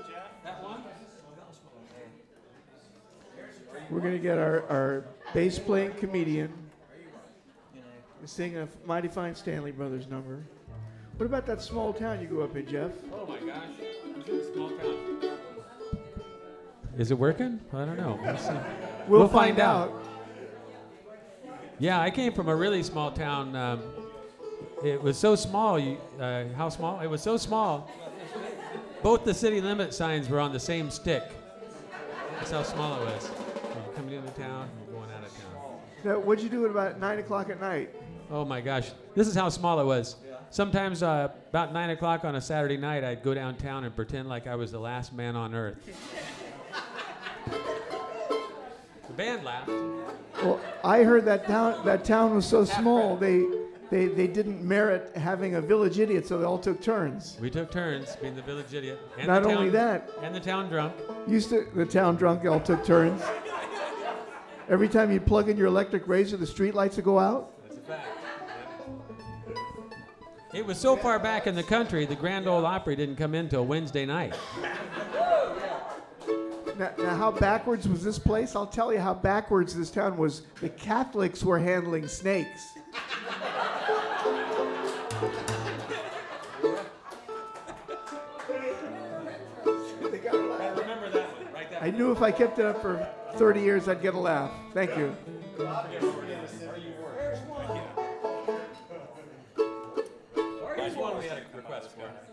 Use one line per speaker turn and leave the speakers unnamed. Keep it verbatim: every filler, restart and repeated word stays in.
We're going to get our, our bass playing comedian to sing a Mighty Fine Stanley Brothers number. What about that small town you grew up in, Jeff?
Oh my gosh, it's a small town. Is it working? I don't know. We'll, see.
We'll,
we'll
find,
find out.
out.
Yeah, I came from a really small town. Um, it was so small. You, uh, how small? It was so small. Both the city limit signs were on the same stick. That's how small it was. You're coming into town and going out of town.
Now, what'd you do at about nine o'clock at night?
Oh my gosh, this is how small it was. Sometimes uh, about nine o'clock on a Saturday night, I'd go downtown and pretend like I was the last man on earth. The band laughed.
Well, I heard that town that town was so small they they they didn't merit having a village idiot, so they all took turns.
We took turns being the village idiot. And
Not
the town,
only that,
and the town drunk.
used to the town drunk all took turns. Every time you plug in your electric razor, the street lights would go out.
That's a fact. It was so far back in the country, the Grand Ole Opry didn't come in till Wednesday night.
Now, now, how backwards was this place? I'll tell you how backwards this town was. The Catholics were handling snakes.
I remember that one. Right there.
I knew if I kept it up for thirty years, I'd get a laugh. Thank you.
Here's one we had a request for.